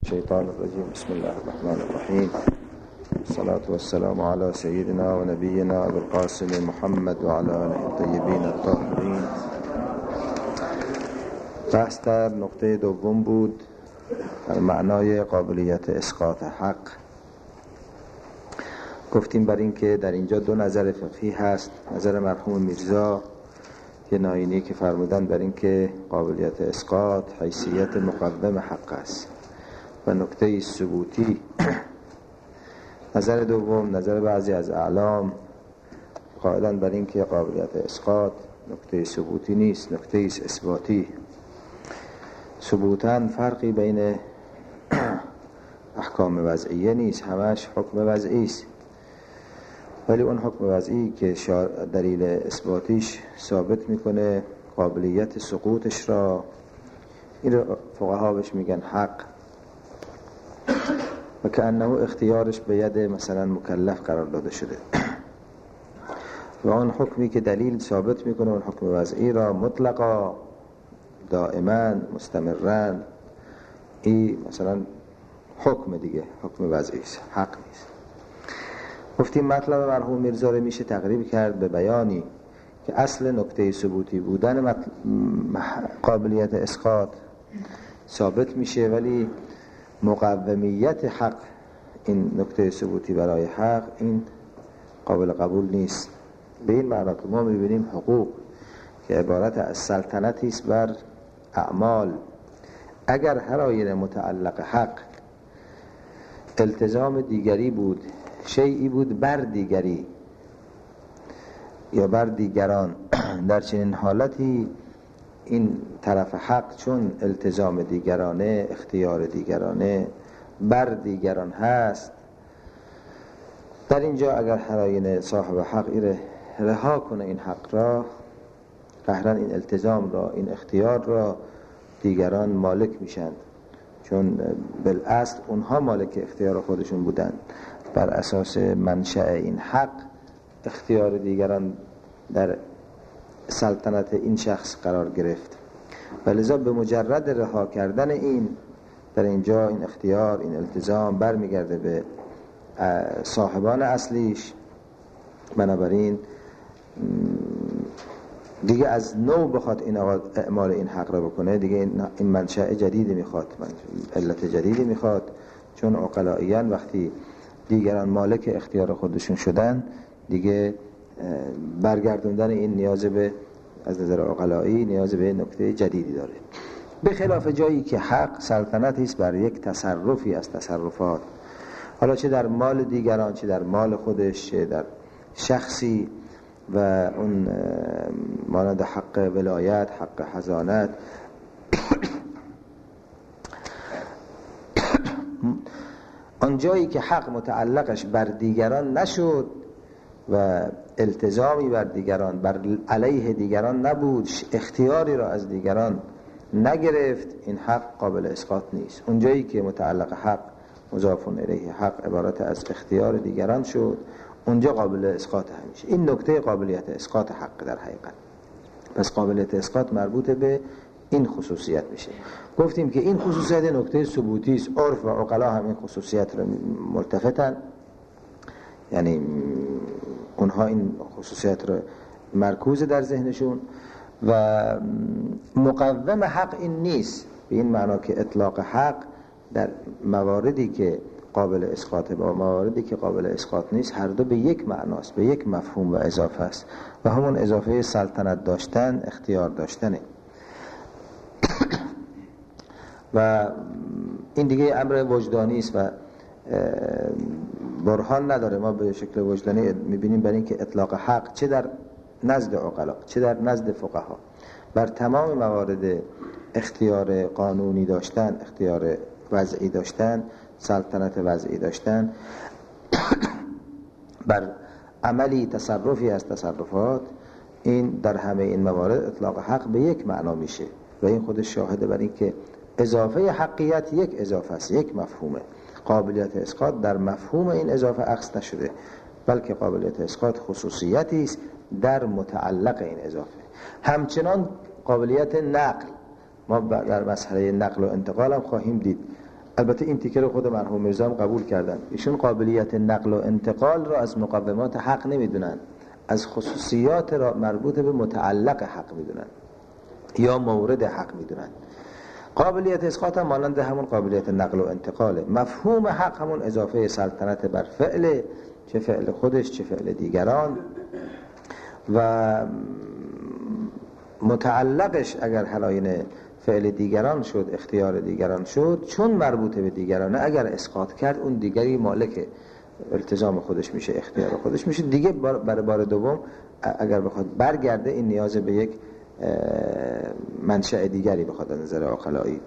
الشيطان الرجيم بسم الله الرحمن الرحيم الصلاة والسلام على سيدنا ونبينا أبي القاسم محمد وعلى آله الطيبين الطاهرين. بحث در نقطه دوم بود در معنای قابلیت اسقاط حق. گفتیم بر این که در اینجا دو نظر فقهی هست، نظر مرحوم میرزا که ناینی که فرمودن بر این که قابلیت اسقاط حیثیت مقوم حق است و نکته ثبوتی. نظر دوم نظر بعضی از اعلام قائلن بر این که قابلیت اسقاط نکته ثبوتی نیست، نکته اثباتی. ثبوتاً فرقی بین احکام وضعیه نیست، همش حکم وضعی است، ولی اون حکم وضعی که دلیل اثباتیش ثابت میکنه قابلیت سقوطش را، این رو فقها بهش میگن حق و که انه اختیارش به ید مثلا مکلف قرار داده شده و اون حکمی که دلیل ثابت میکنه اون حکم وضعی را مطلقا دائما مستمرا، این مثلا حکم دیگه، حکم وضعی است، حق نیست. گفتیم مطلب مرحوم میرزا رو میشه تقریب کرد به بیانی که اصل نکته ثبوتی بودن قابلیت اسقاط ثابت میشه، ولی مقومیت حق، این نکته ثبوتی برای حق، این قابل قبول نیست. به این معنی که ما میبینیم حقوق که عبارت از سلطنتی است بر اعمال، اگر هر آینه متعلق حق التزام دیگری بود، شیئی بود بر دیگری یا بر دیگران، در چنین حالتی این طرف حق چون التزام دیگرانه، اختیار دیگرانه بر دیگران هست، در اینجا اگر هر آینه صاحب حق رها کنه این حق را، قهرن این التزام را، این اختیار را، دیگران مالک میشن، چون بالاصل اونها مالک اختیار خودشون بودن. بر اساس منشأ این حق اختیار دیگران در سلطنت این شخص قرار گرفت و لذا به مجرد رها کردن این، در اینجا این اختیار، این التزام برمیگرده به صاحبان اصلیش. بنابراین دیگه از نو بخواد این اعمال این حق را بکنه، دیگه این منشأ جدیدی میخواد، علت جدیدی میخواد، چون عقلائیان وقتی دیگران مالک اختیار خودشون شدن، دیگه برگردوندن این نیاز به، از نظر عقلایی نیاز به نکته جدیدی داره، به خلاف جایی که حق سلطنتی است بر یک تصرفی از تصرفات، حالا چه در مال دیگران، چه در مال خودش، چه در شخصی، و اون مانند حق ولایت، حق حضانت. آن جایی که حق متعلقش بر دیگران نشد و التزامی بر دیگران، بر علیه دیگران نبود، اختیاری را از دیگران نگرفت، این حق قابل اسقاط نیست. اون جایی که متعلق حق مضاف الیه حق عبارت از اختیار دیگران شد، اونجا قابل اسقاط همیشه. این نکته قابلیت اسقاط حق در حقیقت. پس قابلیت اسقاط مربوط به این خصوصیت میشه. گفتیم که این خصوصیت نکته ثبوتی است، عرف و عقلا هم این خصوصیت رو ملتفتن، یعنی اونها این خصوصیت رو مرکوز در ذهنشون، و مقوم حق این نیست، به این معنا که اطلاق حق در مواردی که قابل اسقاط با مواردی که قابل اسقاط نیست، هر دو به یک معناست، به یک مفهوم و اضافه است، و همون اضافه سلطنت داشتن، اختیار داشتنه. و این دیگه امر وجدانی است و برهان نداره. ما به شکل وجدانی میبینیم بر این که اطلاق حق چه در نزد عقلا چه در نزد فقها بر تمام موارد اختیار قانونی داشتن، اختیار وضعی داشتن، سلطنت وضعی داشتن، بر عملی تصرفی از تصرفات، این در همه این موارد اطلاق حق به یک معنا میشه و این خودش شاهده بر این که اضافه حقیقت یک اضافه است، یک مفهومه. قابلیت اسقاط در مفهوم این اضافه عکس نشده، بلکه قابلیت اسقاط خصوصیتی است در متعلق این اضافه. همچنان قابلیت نقل، ما در مسئله نقل و انتقال هم خواهیم دید، البته این تیکه رو خود مرحوم میرزا هم قبول کردن. ایشون قابلیت نقل و انتقال را از مقومات حق نمیدونن، از خصوصیات را مربوط به متعلق حق میدونن یا مورد حق میدونن. قابلیت اسقاط هم مانند همون قابلیت نقل و انتقاله. مفهوم حق همون اضافه سلطنت بر فعل، چه فعل خودش چه فعل دیگران، و متعلقش اگر حلاین فعل دیگران شد، اختیار دیگران شد، چون مربوطه به دیگرانه، اگر اسقاط کرد اون دیگری مالک التزام خودش میشه، اختیار خودش میشه دیگه. برای بار دوم اگر بخواد برگرده این نیاز به یک منشأ دیگری بخواد از نظر عقلایی.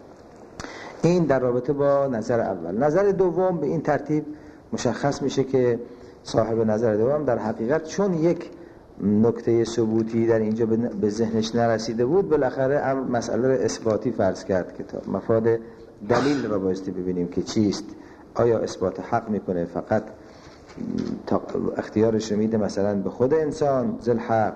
این در رابطه با نظر اول. نظر دوم به این ترتیب مشخص میشه که صاحب نظر دوم در حقیقت چون یک نکته ثبوتی در اینجا به ذهنش نرسیده بود، بالاخره مسئله اثباتی فرض کرد که تا مفاد دلیل را بایستی ببینیم که چیست. آیا اثبات حق میکنه فقط اختیارش میده مثلا به خود انسان ذل حق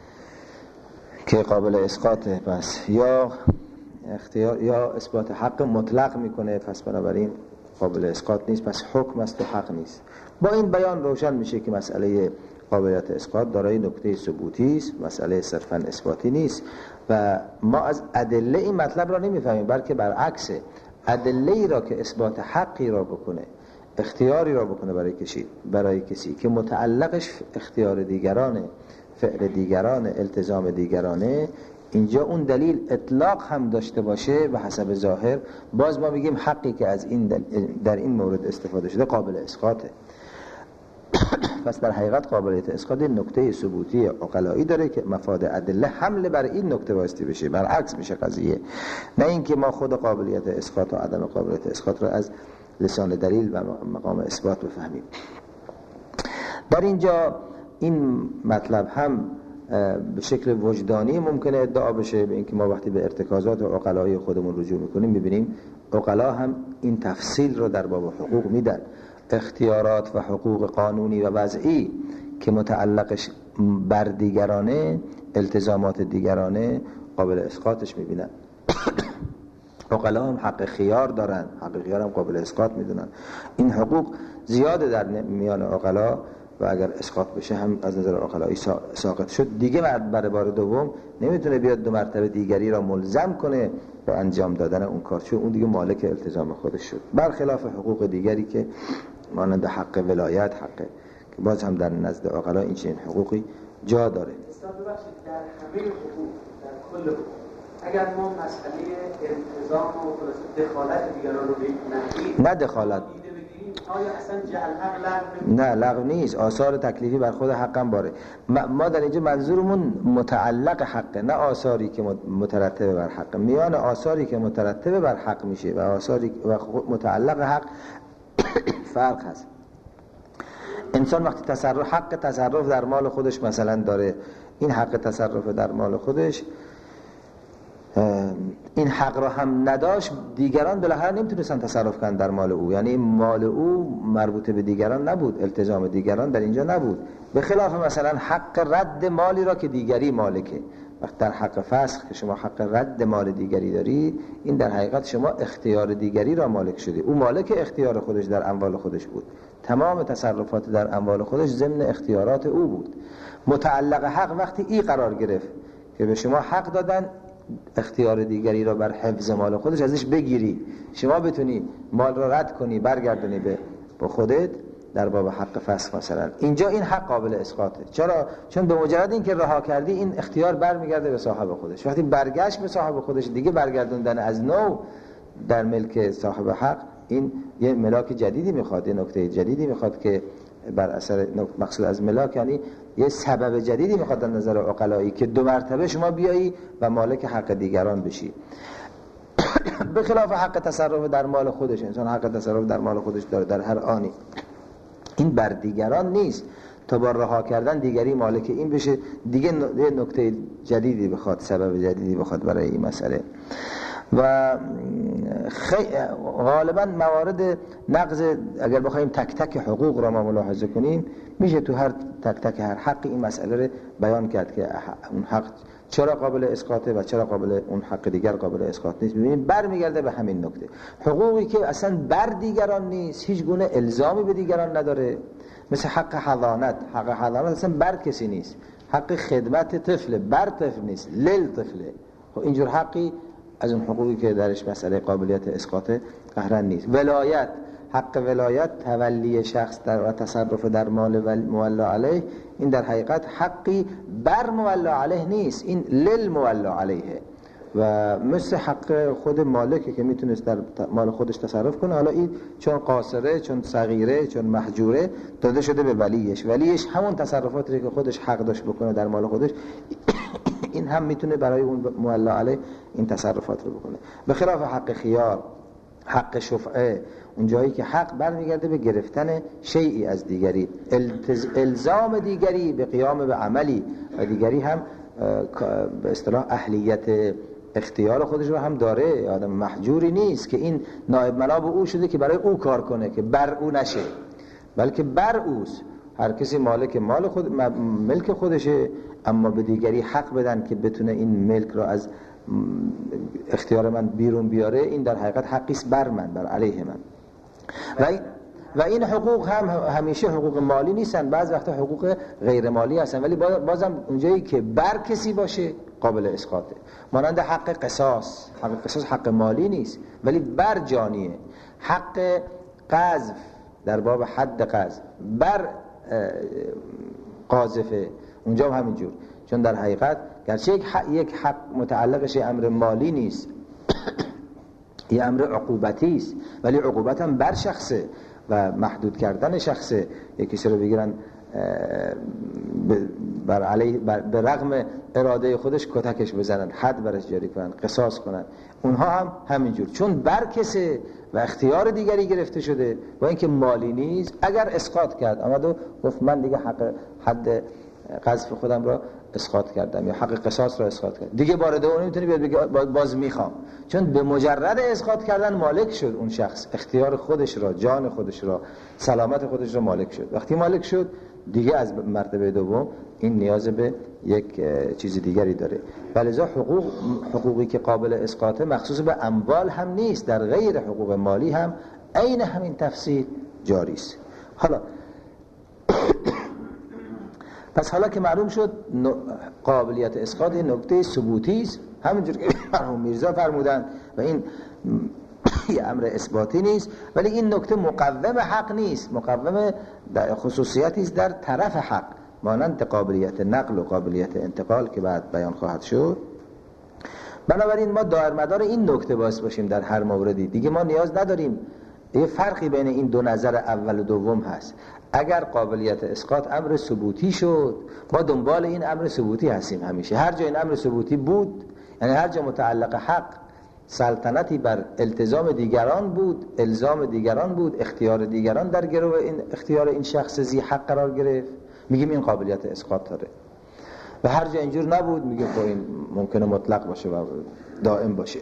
که قابل اسقاطه، پس یا اختیار یا اثبات حق مطلق میکنه پس بنابراین قابل اسقاط نیست، پس حکم است و حق نیست. با این بیان روشن میشه که مسئله قابلیت اسقاط دارای نکته ثبوتی است، مسئله صرفاً اثباتی نیست و ما از ادله این مطلب را نمیفهمیم، بلکه برعکسه. ادله‌ای را که اثبات حقی را بکنه، اختیاری را بکنه برای کسی که متعلقش اختیار دیگرانه، فعل دیگرانه، التزام دیگرانه، اینجا اون دلیل اطلاق هم داشته باشه به حسب ظاهر، باز ما میگیم حقی که از این در این مورد استفاده شده قابل اسقاطه. پس در حقیقت قابلیت اسقاط نکته ثبوتی عقلایی داره که مفاد ادله حمله بر این نکته واسطه بشه، برعکس میشه قضیه. نه اینکه ما خود قابلیت اسقاط و عدم قابلیت اسقاط را از لسان دلیل و مقام اثبات بفهمیم. در اینجا این مطلب هم به شکل وجدانی ممکنه ادعا بشه، به اینکه ما وقتی به ارتکازات عقلایی خودمون رجوع میکنیم میبینیم عقلا هم این تفصیل رو در باب حقوق میدن. اختیارات و حقوق قانونی و وضعی که متعلقش بر دیگرانه، التزامات دیگرانه، قابل اسقاطش میبینن. عقلا هم حق خیار دارن، حق خیار هم قابل اسقاط میدونن. این حقوق زیاده در میان عقلا و اگر اسقاط بشه هم از نظر عقلایی ساقط شد دیگه. برای بار دوم نمیتونه بیاد دو مرتبه دیگری را ملزم کنه به انجام دادن اون کار، چون اون دیگه مالک التزام خودش شد، برخلاف حقوق دیگری که مانند حق ولایت، حق که باز هم در نزد عقلا این چنین حقوقی جا داره. استاد ببخشید، در همه حقوق، در کل حقوق، اگر ما مسئله التزام و دخالت دیگران رو بگیریم، نه دخالت، آیا اصلا جعل حق لغو؟ نه لغو نیست، آثار تکلیفی بر خود حقم باره. ما در اینجا منظورمون متعلق حقه، نه آثاری که مترتب بر حق. میان آثاری که مترتب بر حق میشه و آثاری و متعلق حق فرق هست. انسان وقتی حق تصرف در مال خودش مثلا داره، این حق تصرف در مال خودش این حق را هم نداشت، دیگران بالاخره نمیتونستن تصرف کنن در مال او، یعنی مال او مربوط به دیگران نبود، التزام دیگران در اینجا نبود. به خلاف مثلا حق رد مالی را که دیگری مالکه. وقتی در حق فسخ که شما حق رد مال دیگری داری، این در حقیقت شما اختیار دیگری را مالک شدی. او مالک اختیار خودش در اموال خودش بود، تمام تصرفات در اموال خودش ضمن اختیارات او بود. متعلق حق وقتی ای قرار گرفت که به شما حق دادن اختیار دیگری را بر حفظ مال خودش ازش بگیری، شما بتونی مال را رد کنی برگردونی به خودت در باب حق فسخ مثلا، اینجا این حق قابل اسقاطه. چرا؟ چون به مجرد اینکه رها کردی این اختیار برمیگرده به صاحب خودش. وقتی برگشت به صاحب خودش دیگه برگردوندن از نو در ملک صاحب حق، این یه ملاک جدیدی میخواد، یه نکته جدیدی میخواد که بر اثر مقصود از ملاک یعنی یه سبب جدیدی میخواد در نظر عقلایی که دو مرتبه شما بیایی و مالک حق دیگران بشی. به خلاف حق تصرف در مال خودش، انسان حق تصرف در مال خودش داره در هر آنی، این بر دیگران نیست تا با رها کردن دیگری مالک این بشه. دیگه نکته جدیدی بخواد، سبب جدیدی بخواد برای این مسئله. و غالبا موارد نقض اگر بخوایم تک تک حقوق را ما ملاحظه کنیم، میشه تو هر تک تک هر حقی این مسئله رو بیان کرد که اون حق چرا قابل اسقاطه و چرا قابل اون حق دیگر قابل اسقاط نیست. ببینید برمیگرده به همین نکته. حقوقی که اصلا بر دیگران نیست، هیچ گونه الزامی به دیگران نداره، مثل حق حضانت. حق حضانت اصلا بر کسی نیست، حق خدمت طفل بر طفل نیست، لل طفله. خب اینجور حقی از اون حقوقی که درش مسئله قابلیت اسقاط قهرن نیست. ولایت، حق ولایت، تولی شخص در و تصرف در مال مولا علیه، این در حقیقت حقی بر مولا علیه نیست، این لل مولا علیه و مثل حق خود مالکه که میتونست در مال خودش تصرف کنه. حالا این چون قاصره، چون صغیره، چون محجوره داده شده به ولیش. ولیش همون تصرفاتی که خودش حق داشت بکنه در مال خودش این هم میتونه برای اون مولا علیه این تصرفات رو بکنه. به خلاف حق خیار، حق شفعه، اون جایی که حق برمیگرده به گرفتن شیئی از دیگری، الزام دیگری به قیام به عملی و دیگری هم به اصطلاح اهلیت اختیار خودش رو هم داره. آدم محجوری نیست که این نائب مناب او شده که برای او کار کنه که بر او نشه، بلکه بر اوست. هر کسی مالک مال خود، ملک خودشه، اما به دیگری حق بدن که بتونه این ملک رو از اختیار من بیرون بیاره. این در حقیقت حقیست بر من، بر علیه من. و این حقوق هم همیشه حقوق مالی نیستن، بعض وقتا حقوق غیر مالی هستن، ولی بازم اونجایی که بر کسی باشه قابل اسقاطه. مانند حق قصاص. حق قصاص حق مالی نیست ولی بر جانیه. حق قذف در باب حد قذف بر قاذفه، اونجا هم همینجور، چون در حقیقت گرچه یک حق متعلقش امر مالی نیست یه امر عقوبتی است، ولی عقوبت هم بر شخصه و محدود کردن شخصه. یکی کسی رو بگیرن بر علیه به رغم اراده خودش کتکش بزنن، حد برش جاری کنن، قصاص کنن، اونها هم همینجور، چون بر کسه و اختیار دیگری گرفته شده و اینکه مالی نیست. اگر اسقاط کرد، آمد و گفت من دیگه حد قذف خودم را اسقاط کردم یا حق قصاص را اسقاط کردم، دیگه بار دوم نمیتونی بیاد بگی باز میخوام، چون به مجرد اسقاط کردن مالک شد اون شخص، اختیار خودش را، جان خودش را، سلامت خودش را مالک شد. وقتی مالک شد دیگه از مرتبه دوم این نیاز به یک چیز دیگری داره. ولذا حقوقی که قابل اسقاطه مخصوص به اموال هم نیست، در غیر حقوق مالی هم عین همین تفصیل جاری است. پس حالا که معلوم شد قابلیت اسقاط نکته ثبوتی است، همونجور که مرحوم میرزا فرمودن، و این یه امر اثباتی نیست، ولی این نکته مقوم حق نیست، مقوم خصوصیتی است در طرف حق، مانند قابلیت نقل و قابلیت انتقال که بعد بیان خواهد شد. بنابراین ما دارمدار این نکته باعث باشیم در هر موردی. دیگه ما نیاز نداریم، یه فرقی بین این دو نظر اول و دوم هست. اگر قابلیت اسقاط امر ثبوتی شد، ما دنبال این امر ثبوتی هستیم همیشه. هر جا این امر ثبوتی بود، یعنی هر جا متعلق حق سلطنتی بر التزام دیگران بود، الزام دیگران بود، اختیار دیگران در گروه این اختیار این شخص ذی حق قرار گرفت، میگیم این قابلیت اسقاط داره. و هر جا اینجور نبود میگیم خب این ممکنه مطلق باشه و دائم باشه.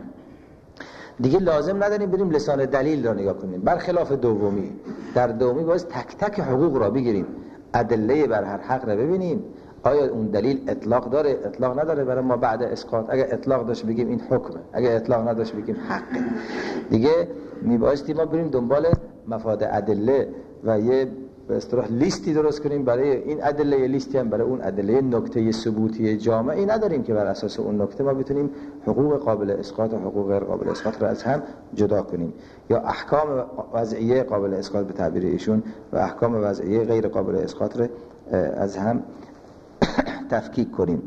دیگه لازم نداریم بریم لسان دلیل را نگاه کنیم. برخلاف دومی، در دومی باید تک تک حقوق را بگیریم، ادله بر هر حق را ببینیم، آیا اون دلیل اطلاق داره، اطلاق نداره برای ما بعد اسقاط. اگر اطلاق داشت بگیم این حکمه، اگر اطلاق نداشت بگیم حقه. دیگه میبایستی ما بریم دنبال مفاد ادله و یه به اصطلاح لیستی درست کنیم برای این ادله، لیستی هم برای اون ادله. نکته ثبوتی جامعی نداریم که بر اساس اون نکته ما بتونیم حقوق قابل اسقاط و حقوق غیر قابل اسقاط را از هم جدا کنیم، یا احکام وضعیه قابل اسقاط به تعبیر ایشون و احکام وضعیه غیر قابل اسقاط را از هم تفکیک کنیم.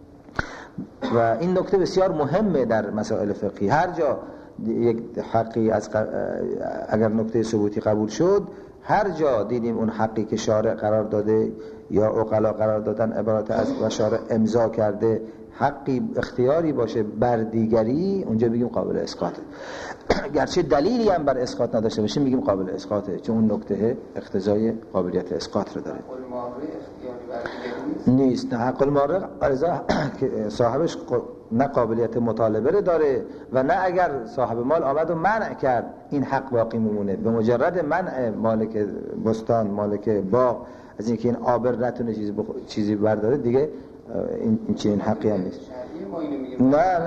و این نکته بسیار مهمه در مسائل فقهی. هر جا یک حقی از اگر نکته ثبوتی قبول شد، هر جا دیدیم اون حقی که شارع قرار داده یا عقلا قرار دادن عبارت از و شارع امضا کرده حقی اختیاری باشه بر دیگری، اونجا بگیم قابل اسقاطه. گرچه دلیلی هم بر اسقاط نداشته باشه میگیم قابل اسقاطه، چون اون نکته اقتضای قابلیت اسقاط رو داره. نیست. نه، حق المعارض که صاحبش نه قابلیت مطالبه رو داره و نه اگر صاحب مال آمد و منع کرد این حق باقی میمونه. به مجرد منع مالک بستان، مالک باغ از اینکه این آبر نتونه چیزی برداره، دیگه این چنین حقی هم نیست. نه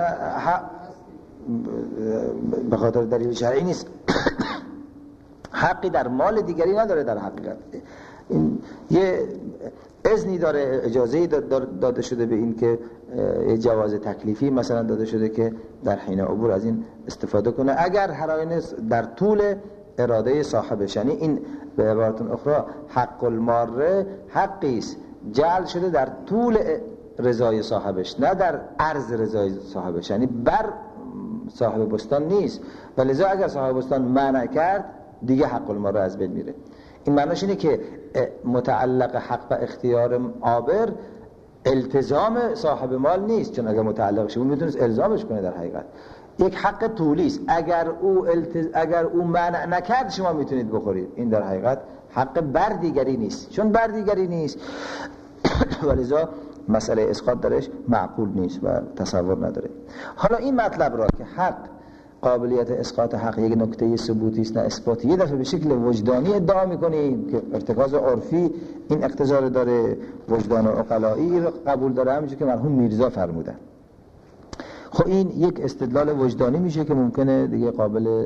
به خاطر دلیل شرعی نیست. حقی در مال دیگری نداره در حقیقت. این یه اذنی داره، اجازه‌ای داده شده به این که یه جواز تکلیفی مثلا داده شده که در حین عبور از این استفاده کنه اگر هراین در طول اراده صاحبش. یعنی این به عبارت اخرى حق الماره حقی است جعل شده در طول رضای صاحبش، نه در عرض رضای صاحبش، یعنی بر صاحب بستان نیست. ولذا اگر صاحب بستان منع کرد دیگه حق الماره از بین میره. این معناش اینه که متعلق حق و اختیار عابر التزام صاحب مال نیست، چون اگر متعلق شه اون میتونست الزامش کنه. در حقیقت یک حق طولی است. اگر او منع نکرد شما میتونید بخورید. این در حقیقت حق بر دیگری نیست. چون بر دیگری نیست ولذا مسئله اسقاط درش معقول نیست و تصور نداره. حالا این مطلب را که حق قابلیت اسقاط حق یک نکته ثبوتی است نه اثباتی، یه دفعه به شکل وجدانی ادعا می‌کنیم که ارتکاز عرفی این اقتضا داره، وجدان عقلایی رو قبول داره، همونجوری که مرحوم میرزا فرمودن. خب این یک استدلال وجدانی میشه که ممکنه دیگه قابل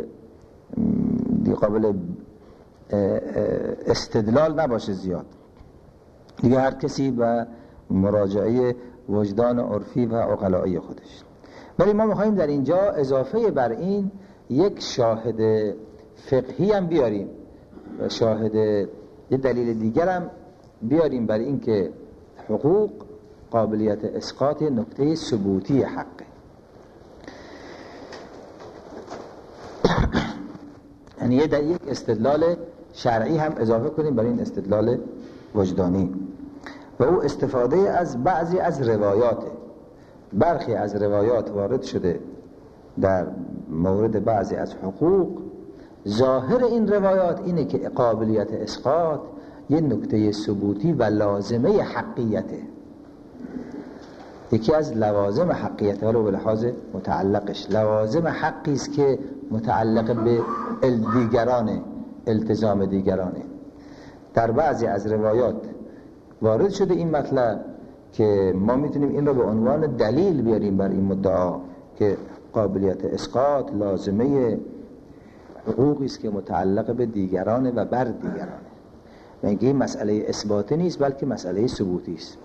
استدلال نباشه زیاد. دیگه هر کسی و مراجعه وجدان عرفی و عقلایی خودش. ولی ما میخواییم در اینجا اضافه بر این یک شاهد فقهی هم بیاریم و شاهد یه دلیل دیگر هم بیاریم بر این که حقوق قابلیت اسقاط نکته ثبوتی حقه. یعنی یک استدلال شرعی هم اضافه کنیم بر این استدلال وجدانی و او استفاده از بعضی از روایاته. برخی از روایات وارد شده در مورد بعضی از حقوق. ظاهر این روایات اینه که قابلیت اسقاط یه نکته ثبوتی و لازمه حقیته، یکی از لوازم حقیته، ولو به لحاظ متعلقش لوازم حقی است که متعلق به دیگرانه، التزام دیگرانه. در بعضی از روایات وارد شده این مطلب که ما میتونیم این را به عنوان دلیل بیاریم بر این مدعا که قابلیت اسقاط لازمه حقوقی است که متعلق به دیگرانه و بر دیگرانه. و اینکه این مسئله اثباتی نیست بلکه مسئله ثبوتی است.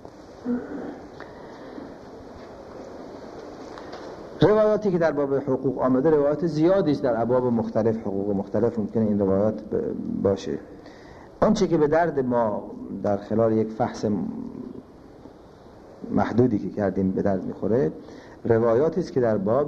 روایاتی که در باب حقوق آمده روایات زیادی است در ابواب مختلف، حقوق مختلف ممکنه این روایات باشه. آنچه که به درد ما در خلال یک فحص محدودی که کردیم به درد میخوره روایاتی است که در باب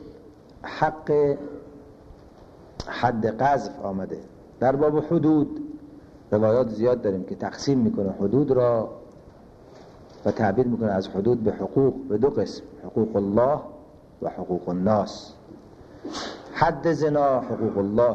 حد قذف آمده. در باب حدود روایات زیاد داریم که تقسیم میکنه حدود را و تعبیر میکنه از حدود به حقوق به دو قسم، حقوق الله و حقوق الناس. حد زنا حقوق الله،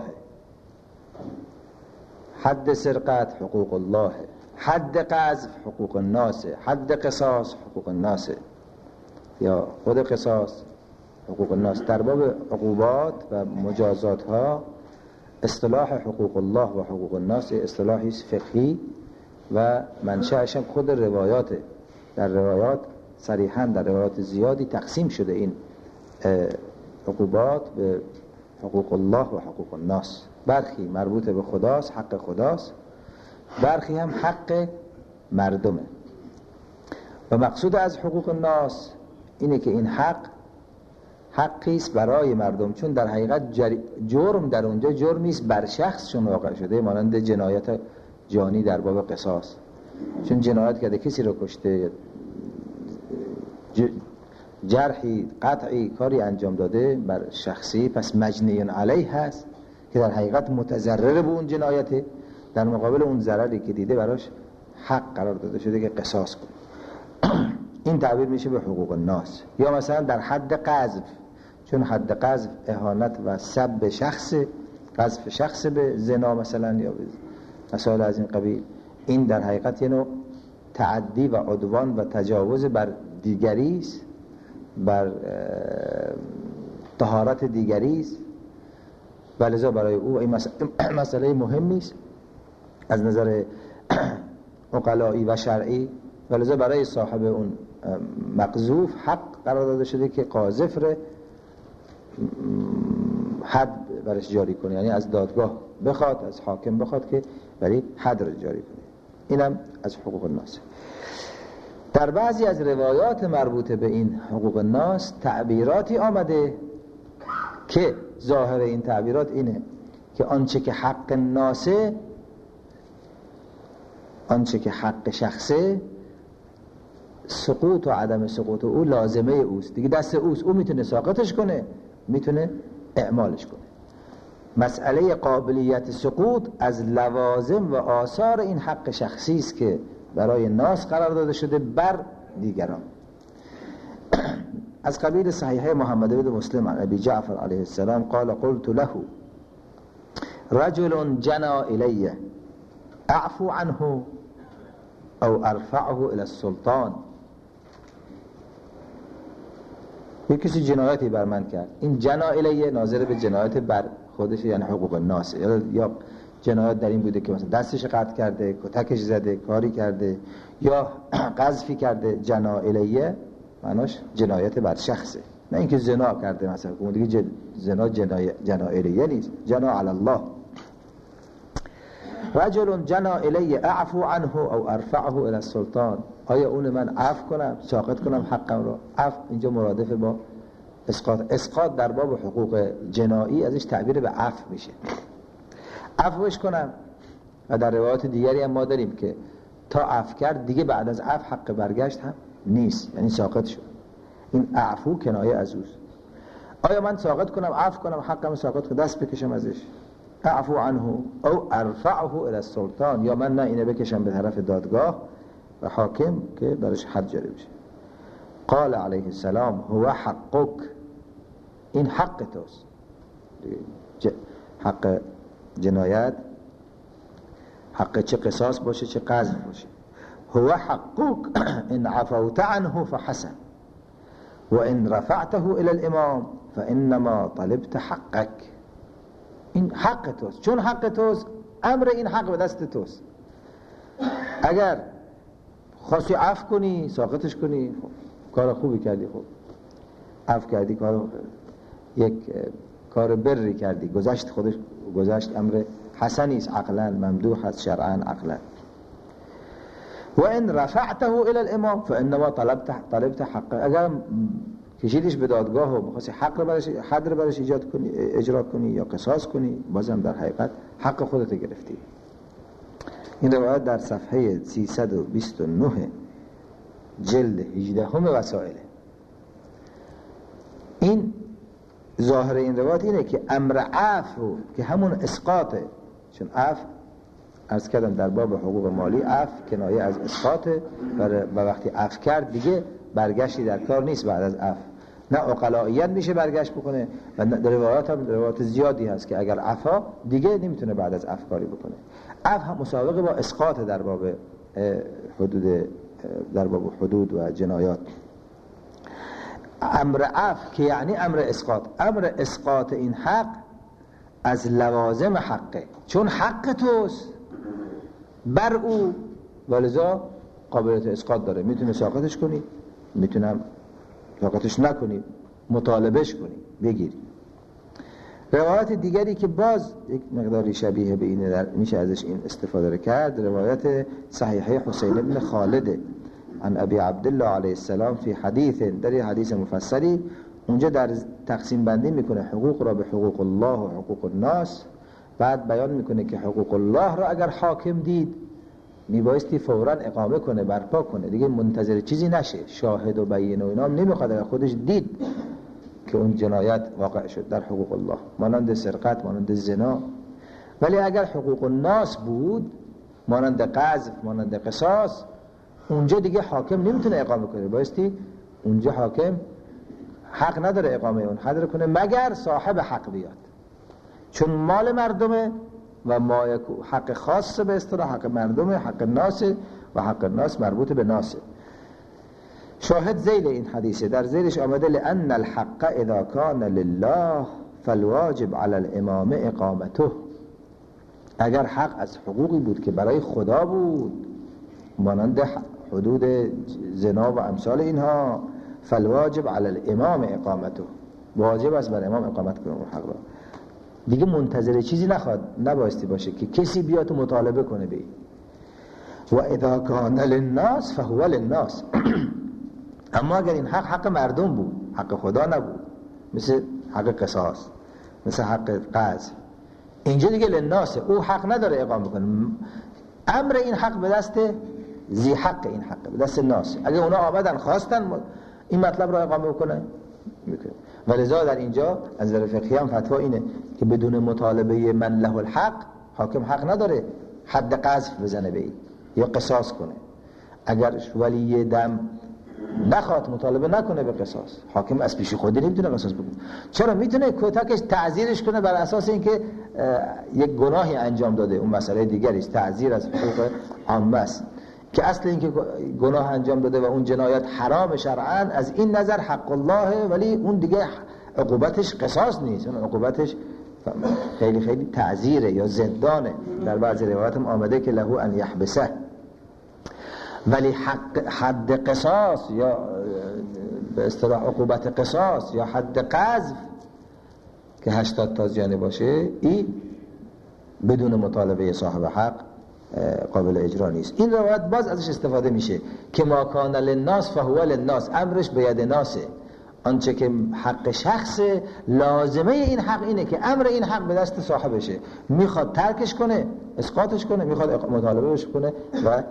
حد سرقت حقوق الله، حد قذف حقوق الناس، حد قصاص حقوق الناس یا خود قصاص حقوق الناس. در باب عقوبات و مجازات ها اصطلاح حقوق الله و حقوق الناس اصطلاحی فقهی و منشأش هم خود روایاته. در روایات صریحاً در روایات زیادی تقسیم شده این عقوبات به حقوق الله و حقوق الناس. برخی مربوط به خداست، حق خداست، برخی هم حق مردمه. و مقصود از حقوق الناس اینه که این حقی است برای مردم، چون در حقیقت جرم در اونجا جرمی است بر شخصشون واقع شده، مانند جنایت جانی در باب قصاص. چون جنایت کرده کسی رو کشته، جرحی قطعی کاری انجام داده بر شخصی، پس مجنی علیه هست که در حقیقت متضرر به اون جنایته، در مقابل اون ضرری که دیده براش حق قرار داده شده که قصاص کنه. این تعبیر میشه به حقوق الناس. یا مثلا در حد قذف، چون حد قذف اهانت و سب شخص، قذف شخص به زنا مثلا یا مسائل از این قبیل، این در حقیقت یه نوع تعدی و عدوان و تجاوز بر دیگری است، بر طهارت دیگری است. ولذا برای او این مسئله مهمی است از نظر عقلایی و شرعی ولذا برای صاحب اون مقذوف حق قرار داده شده که قاذف رو حد برش جاری کنه، یعنی از دادگاه بخواد، از حاکم بخواد که برای حد رو جاری کنه. اینم از حقوق الناس. در بعضی از روایات مربوط به این حقوق الناس تعبیراتی آمده که ظاهر این تعبیرات اینه که آنچه که حق ناسه، آنچه که حق شخصه، سقوط و عدم سقوط او لازمه اوست دیگه، دست اوست، او میتونه ساقطش کنه، میتونه اعمالش کنه. مسئله قابلیت سقوط از لوازم و آثار این حق شخصی است که برای ناس قرار داده شده بر دیگران. از قبیل صحیحه محمد بن مسلم عن ابی جعفر علیه السلام قال قلت له رجل جنا الی اعفو عنه او ارفعه الى السلطان. یک کسی جنایتی بر من کرد، این جنا الیه ناظر به جنایت بر خودش، یعنی حقوق الناس، یا جنایت در این بوده که مثلا دستش قطع کرده، کتکش زده، کاری کرده یا قذفی کرده. جنا الیه معناش جنایت بر شخصه، نه اینکه زنا کرده مثلا، اون دیگه زنا جنا الیه نیست، جنا علی الله. رجل جنا الی اعفو عنه او ارفعه الى السلطان، آیا اون من عفو کنم، ساقط کنم حقم رو؟ عفو اینجا مرادف با اسقاط. اسقاط در باب حقوق جنایی ازش تعبیر به عفو میشه، عفوش کنم. و در روایات دیگری هم ما داریم که تا عفو کرد دیگه بعد از عفو حق برگشت هم نیست، یعنی ساقط شد. این عفو کنایه از اوست. آیا من ساقط کنم، عفو کنم، حقم ساقط کنم، دست بکشم ازش، اعفو عنه او ارفعه الى السلطان، یا من نه اینه بکشم به طرف دادگاه و حاکم که برش حد جاری بشه. قال علیه السلام هو حقک، این حق توست. حق جنایت، حق چه قصاص باشه چه قذف باشه. هو حقک ان عفوت عنه فحسن و ان رفعته الى الامام فانما طلبت حقک. این حق توست، چون حق توست امر این حق به دست توست. اگر خواستی عفو کنی، ساقطش کنی، خب کار خوبی کردی، خب عفو کردی، یک کار بری کردی، گذشت، خودش گذشت، امر حسنی است، عقلا ممدوح است، شرعا عقلا. و ان رفعته الى الامام فانما طلبت حق. اگر کشیدش به دادگاه و بخواستی حد رو برش ایجاد کنی، اجرا کنی یا قصاص کنی، بازم در حقیقت حق خودت گرفتی. این روایت در صفحه 329 جلد 18 وسائل. این ظاهر این روایت اینه که امر عفو که همون اسقاطه، چون عفو عرض کردم در باب حقوق مالی عفو کنایه از اسقاطه و وقتی عفو کرد دیگه برگشتی در کار نیست بعد از عفو. نه عقلائیت میشه برگشت بکنه و در روایات هم روایات زیادی هست که اگر عفا دیگه نمیتونه بعد از عفو کاری بکنه. عفو هم مسابقه با اسقاط در باب حدود و جنایات. امر عفو که یعنی امر اسقاط، امر اسقاط این حق از لوازم حقه، چون حق توست بر او، ولذا قابلیت اسقاط داره. میتونه ساقطش کنی، میتونم ساقطش نکنی، مطالبهش کنی، بگیری. روایت دیگری که باز یک مقداری شبیه به اینه میشه ازش این استفاده کرد، روایت صحیحه حسین بن خالد عن ابی عبدالله علیه السلام فی حدیث، در حدیث مفصلی اونجا در تقسیم بندی میکنه حقوق را به حقوق الله و حقوق الناس. بعد بیان میکنه که حقوق الله را اگر حاکم دید میبایستی فوراً اقامه کنه، برپا کنه، دیگه منتظر چیزی نشه، شاهد و بینه و اینا نمیخواد، اگر خودش دید که اون جنایت واقع شد در حقوق الله، مانند سرقت، مانند زنا. ولی اگر حقوق الناس بود، مانند قذف، مانند قصاص، اونجا دیگه حاکم نمیتونه اقامه کنه، بایستی اونجا حاکم حق نداره اقامه اون حد رو کنه مگر صاحب حق بیاد، چون مال مردمه و ما حق خاص به اصطلاح حق مردمه، حق ناس و حق ناس مربوط به ناسه. شاهد ذیل این حدیثه، در ذیلش آمده لأن الحق اذا کان لله فالواجب علی الامام اقامته. اگر حق از حقوقی بود که برای خدا بود، مانند حدود زنا و امثال اینها، فالواجب علی الامام اقامته، واجب است بر امام اقامت کنه اون حق را. دیگه منتظر چیزی نبایستی باشه که کسی بیاد مطالبه کنه به این. و اذا کان للناس فهو للناس. اما اگر این حق مردم بود، حق خدا نبود، مثل حق قصاص، مثل حق قذف، اینجا دیگه للناس، او حق نداره اقامه کنه. امر این حق به دست ذی حق، این حق به دست ناس. اگه اونا آمدن خواستن این مطلب را اقامه کنه میکنه. ولذا در اینجا از نظر فقهی هم فتوا اینه که بدون مطالبه من له الحق، حاکم حق نداره حد قذف بزنه به این یا قصاص کنه. اگر ولی دم نخواد مطالبه نکنه به قصاص، حاکم از پیش خودی نمیتونه قصاص بکنه. چرا؟ میتونه کتکش تعزیرش کنه بر اساس اینکه یک گناهی انجام داده، اون مسئله دیگری است. تعزیر از حقوق عامه است که اصل اینکه گناه انجام داده و اون جنایت حرام شرعاً، از این نظر حق الله، ولی اون دیگه عقوبتش قصاص نیست، اون عقوبتش خیلی خیلی تعزیره یا زندانه. در بعضی روایات هم آمده که له ان یحبسه. ولی حد قصاص یا به اصطلاح عقوبت قصاص یا حد قذف که 80 تا زیانه باشه، این بدون مطالبه صاحب حق قابل اجرا نیست. این روایت باز ازش استفاده میشه که ما کان للناس فهو للناس، امرش به ید ناسه. آنچه که حق شخص، لازمه این حق اینه که امر این حق به دست صاحبشه، میخواد ترکش کنه اسقاطش کنه، میخواد مطالبهش کنه و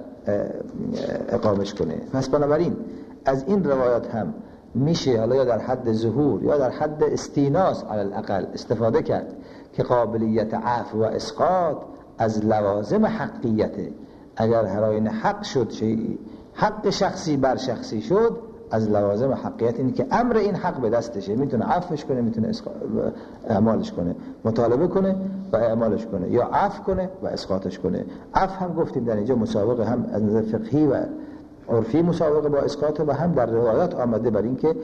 اقامش کنه. پس بنابراین از این روایات هم میشه حالا یا در حد ظهور یا در حد استیناس علی الاقل استفاده کرد که قابلیت عفو و اسقاط از لوازم حقیته. اگر هراین حق شد، حق شخصی بر شخصی شد، از لوازم حقیقت اینه که امر این حق به دستشه، میتونه عفوش کنه، میتونه اعمالش کنه، مطالبه کنه و اعمالش کنه، یا عفو کنه و اسقاطش کنه. عفو هم گفتیم در اینجا مسابقه هم از نظر فقهی و عرفی مسابقه با اسقاط، و هم در روایات آمده بر این که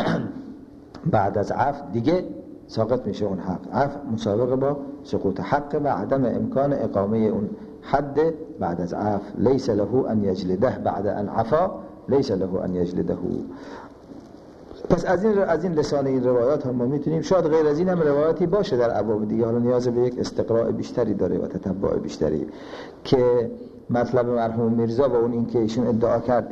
بعد از عفو دیگه ساقط میشه اون حق. عفو مسابقه با سقوط حق و عدم امکان اقامه اون حد بعد از عفو. لیس له ان یجلده بعد ان عفا، لیس له ان یجلده. پس از این لسان این روایات هم ما میتونیم، شاید غیر از این هم روایاتی باشه در ابواب دیگه، حالا نیاز به یک استقراء بیشتری داره و تتبع بیشتری، که مطلب مرحوم میرزا و اون این که ایشون ادعا کرد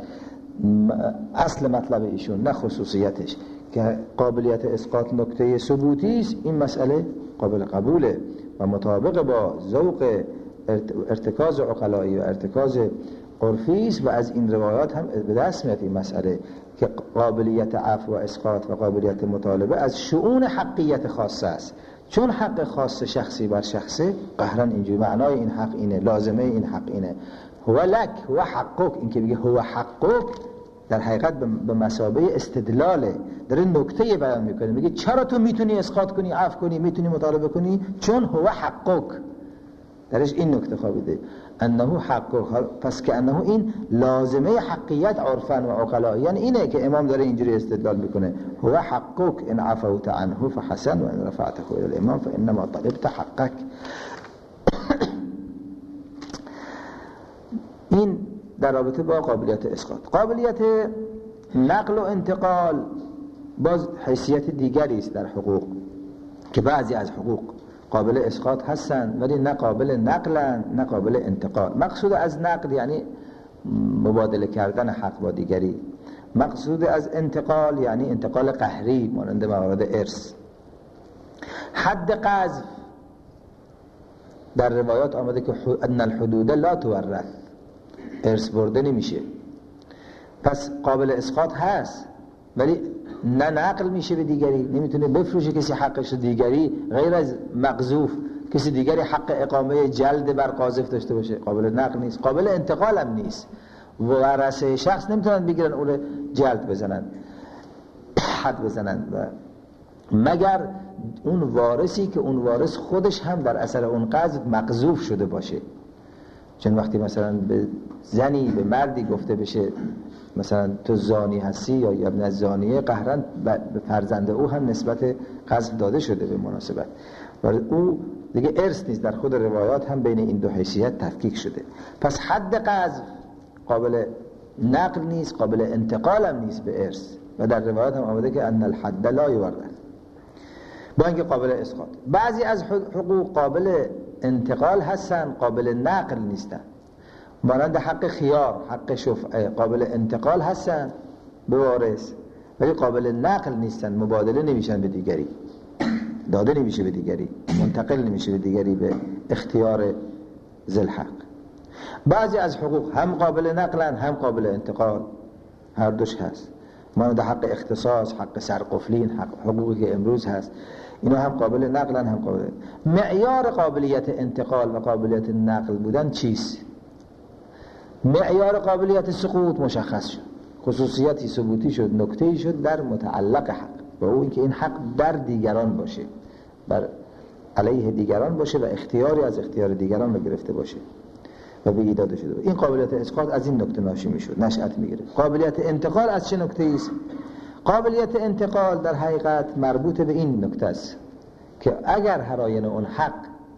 اصل مطلب ایشون نه خصوصیتش که قابلیت اسقاط نکته ثبوتی است، این مسئله قابل قبوله و مطابق با ذوق ارتکاز عقلایی و ارتکاز عرفی است. و از این روایات هم به دست میاد این مسئله که قابلیت عفو و اسقاط و قابلیت مطالبه از شؤون حقیت خاصه است. چون حق خاص شخصی بر شخصه، قهرن اینجوری معنای این حق اینه، لازمه این حق اینه، هو لک هو حقک، این که بگه هو حقک در حقیقت به مثابه استدلاله، داره نکته بیان میکنه، میگه چرا تو میتونی اسقاط کنی، عفو کنی، میتونی مطالبه کنی؟ چون هو حقک، درش این نکته خوابیده، انه حقک. پس که انه این لازمه حقیت عرفاً و عقلاً، یعنی اینه که امام داره اینجوری استدلال میکنه، هو حقک ان عفوت عنه فحسن و ان رفعته الى الامام فانما طلبت حقک. این در رابطه با قابلیت اسقاط. قابلیت نقل و انتقال باز حیثیت دیگری است در حقوق، که بعضی از حقوق قابل اسقاط هستند ولی نه قابل نقلن نه قابل انتقال. مقصود از نقل یعنی مبادله کردن حق با دیگری، مقصود از انتقال یعنی انتقال قهری مانند موارد ارث. حد قذف در روایات آمده که ان الحدود لا تورث، ارث برده نمیشه، پس قابل اسقاط هست ولی نه نقل میشه به دیگری، نمیتونه بفروشه کسی حقش رو دیگری غیر از مقذوف، کسی دیگری حق اقامه جلد بر قاذف داشته باشه، قابل نقل نیست، قابل انتقال هم نیست. ورثه شخص نمیتونن بگیرن اون جلد بزنن، حد بزنن، و مگر اون وارثی که اون وارث خودش هم در اثر اون قذف مقذوف شده باشه. چون وقتی مثلا به زنی به مردی گفته بشه مثلا تو زانی هستی یا ابن الزانیه، قهرن به فرزند او هم نسبت قذف داده شده به مناسبت، و او دیگه ارث نیست. در خود روایات هم بین این دو حیثیت تفکیک شده. پس حد قذف قابل نقل نیست، قابل انتقال هم نیست به ارث. و در روایت هم آمده که ان الحد لا یورث، با اینکه قابل اسقاط. بعضی از حقوق قابل انتقال هستن، قابل نقل نیستن. مانند حق خیار، حق شفعه، قابل انتقال هستن به وارث ولی قابل نقل نیستن، مبادله نمیشن به دیگری، داده نمیشه به دیگری، منتقل نمیشه به دیگری به اختیار ذی الحق. بعضی از حقوق هم قابل نقلن هم قابل انتقال، هر دوش هست. مانند حق اختصاص، حق سرقفلین، حقوقی که امروز هست، اینا هم قابل نقلن هم قابل. معیار قابلیت انتقال و قابلیت نقل بودن چیست؟ معیار قابلیت سقوط مشخص شد، خصوصیتی ثبوتی شد، نکته‌ای شد در متعلق حق، و اون اینکه این حق بر دیگران باشه، بر علیه دیگران باشه و اختیاری از اختیار دیگران رو گرفته باشه و به داده شده باشه. این قابلیت اسقاط از این نکته ناشی میشد، نشأت میگیره. قابلیت انتقال از چه نکته‌ای است؟ قابلیت انتقال در حقیقت مربوط به این نکته است که اگر هر آینه اون حق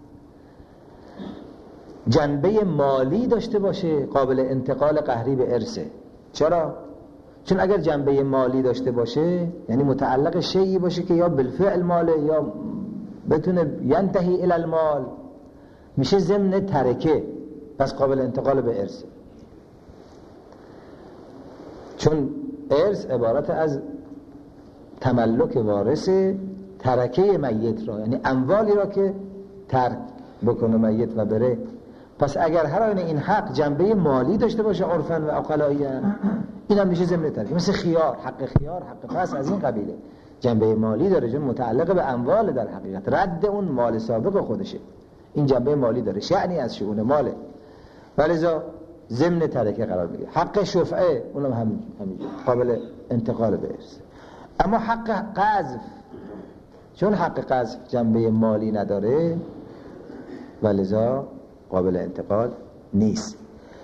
جنبه مالی داشته باشه قابل انتقال قهری به ارثه. چرا؟ چون اگر جنبه مالی داشته باشه یعنی متعلق شیئی باشه که یا بالفعل ماله یا بتونه ینتهی الی المال، میشه ضمن ترکه، پس قابل انتقال به ارث. چون ارث عبارت از تملک وارث ترکه میت را، یعنی اموالی را که ترک بکنه میت و بره. پس اگر هر آینه این حق جنبه مالی داشته باشه عرفاً و عقلاییاً، این هم میشه ضمن ترکه. مثل خیار، حق خیار، حق فصل از این قبیله، جنبه مالی داره، چون متعلق به اموال، در حقیقت رد اون مال سابق خودشه، این جنبه مالی داره، شأنی از شؤون ماله، ولذا ضمن ترکه قرار میگیره. حق شفعه اونم همین قابل انتقال به ارث. اما حق قذف، چون حق قذف جنبه مالی نداره ولذا قابل انتقال نیست.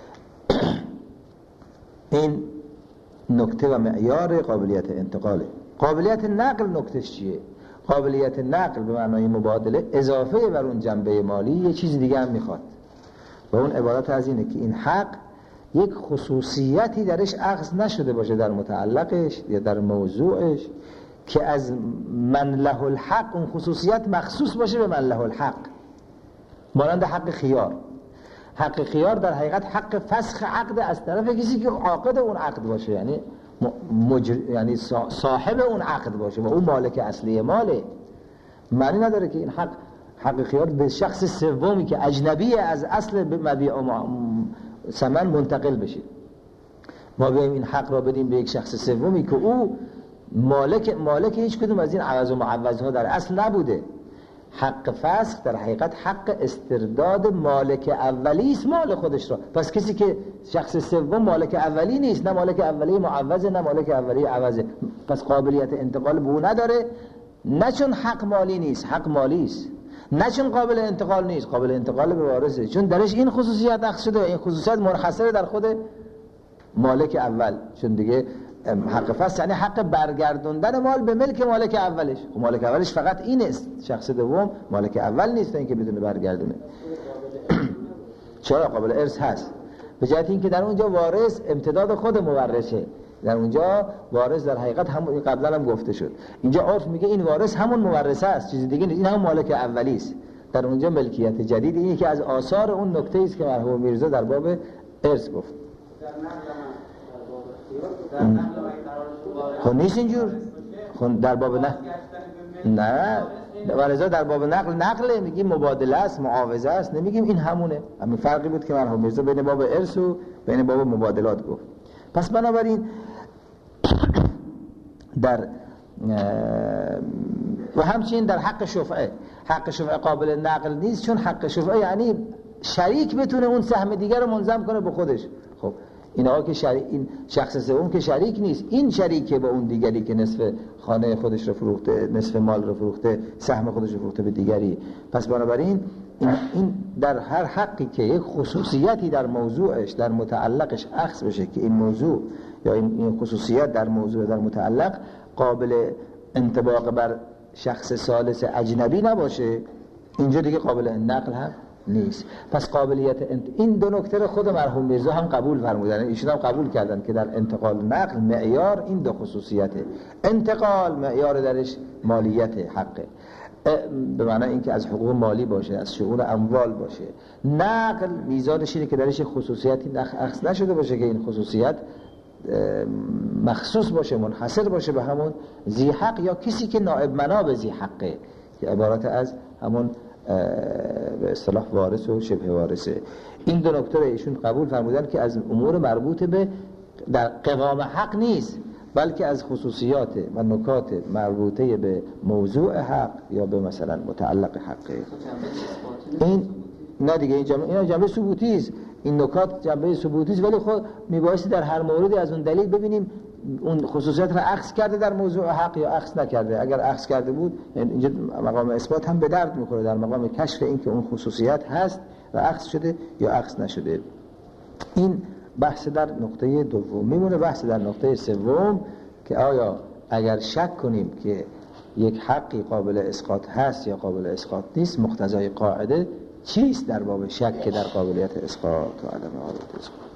این نکته و معیار قابلیت انتقاله. قابلیت نقل نکتهش چیه؟ قابلیت نقل به معنای مبادله اضافه بر اون جنبه مالی یه چیز دیگه هم میخواد، و اون عبارت از اینه که این حق یک خصوصیتی درش اخذ نشده باشه در متعلقش یا در موضوعش که از من له الحق اون خصوصیت مخصوص باشه به من له الحق. مانند حق خیار. حق خیار در حقیقت حق فسخ عقد از طرف کسی که عاقد اون عقد باشه، یعنی یعنی صاحب اون عقد باشه و اون مالک اصلی ماله. معنی نداره که این حق خیار به شخص سومی که اجنبی از اصل مبیع و ثمن منتقل بشه. ما بیاییم این حق را بدیم به یک شخص سومی که او مالک هیچ کدوم از این عوض و معوضها در اصل نبوده. حق فسخ در حقیقت حق استرداد مالک اولی است مال خودش را. پس کسی که شخص سوم مالک اولی نیست، نه مالک اولی معوضه نه مالک اولی عوضه، پس قابلیت انتقال به او نداره. نه چون حق مالی نیست، حق مالی است، نه چون قابل انتقال نیست، قابل انتقال به وارثه، چون درش این خصوصیت اخذ شده. این خصوصیت منحصره در خود مالک اول، چون دیگه حق فسخ یعنی حق برگردوندن مال به ملک مالک اولش. خب مالک اولش فقط این است، شخص دوم مالک اول نیست اینکه بدونه برگردونه. چرا؟ قابل ارث هست، به جهت اینکه در اونجا وارث امتداد خود مورثه. در اونجا وارث در حقیقت همون قبلا هم گفته شد، اینجا عرف میگه این وارث همون مورثه است، چیز دیگه نیست، این همون مالک اولی است. در اونجا ملکیت جدید اینه که از آثار اون نکته است که مرحوم میرزا در باب ارث گفت. خب نیست اینجور. خب در باب نه ولذا در باب نقل میگیم مبادله است، معاوضه است، نمیگیم این همونه. همین فرقی بود که مرحوم میرزا بین باب ارث و بین باب مبادلات گفت. پس بنابراین در و همچنین در حق شفعه، حق شفعه قابل نقل نیست، چون حق شفعه یعنی شریک بتونه اون سهم دیگر رو منضم کنه به خودش. خب اینها که این شخص سوم که شریک نیست، این شریکه با اون دیگری که نصف خانه خودش رو فروخته، نصف مال رو فروخته، سهم خودش رو فروخته به دیگری. پس بنابراین این در هر حقی که یک خصوصیتی در موضوعش، در متعلقش اخذ بشه که این موضوع یا این خصوصیت در موضوع در متعلق قابل انطباق بر شخص ثالث اجنبی نباشه، اینجا دیگه قابل نقل هم نیست. پس قابلیت این دو نکته رو خود مرحوم میرزا هم قبول فرمودن، ایشون هم قبول کردن که در انتقال نقل معیار این دو خصوصیته. انتقال معیار درش مالیت حقه، به معنی اینکه از حقوق مالی باشه، از شؤون اموال باشه. نقل میزانش اینه که درش خصوصیتی اخذ نشده باشه که این خصوصیت مخصوص باشه، منحصر باشه به همون ذی حق یا کسی که نائب مناب ذی حقه، که عبارت از همون به اصطلاح وارث و شبه وارثه. این دو نکته رو ایشون قبول فرمودن که از امور مربوط به در قوام حق نیست، بلکه از خصوصیات و نکات مربوطه به موضوع حق یا به مثلا متعلق حقه. این نه دیگه، این جنبه ثبوتی است، این نکات جنبه ثبوتی است، ولی خود میبایستی در هر موردی از اون دلیل ببینیم اون خصوصیات را اخذ کرده در موضوع حق یا اخذ نکرده. اگر اخذ کرده بود اینجا مقام اثبات هم به درد میخوره در مقام کشف این که اون خصوصیت هست و اخذ شده یا اخذ نشده. این بحث در نقطه دوم. میمونه بحث در نقطه سوم که آیا اگر شک کنیم که یک حقی قابل اسقاط هست یا قابل اسقاط نیست، مقتضای قاعده چیست در باب شک در قابلیت اسقاط و عدم قابلیت اسقاط؟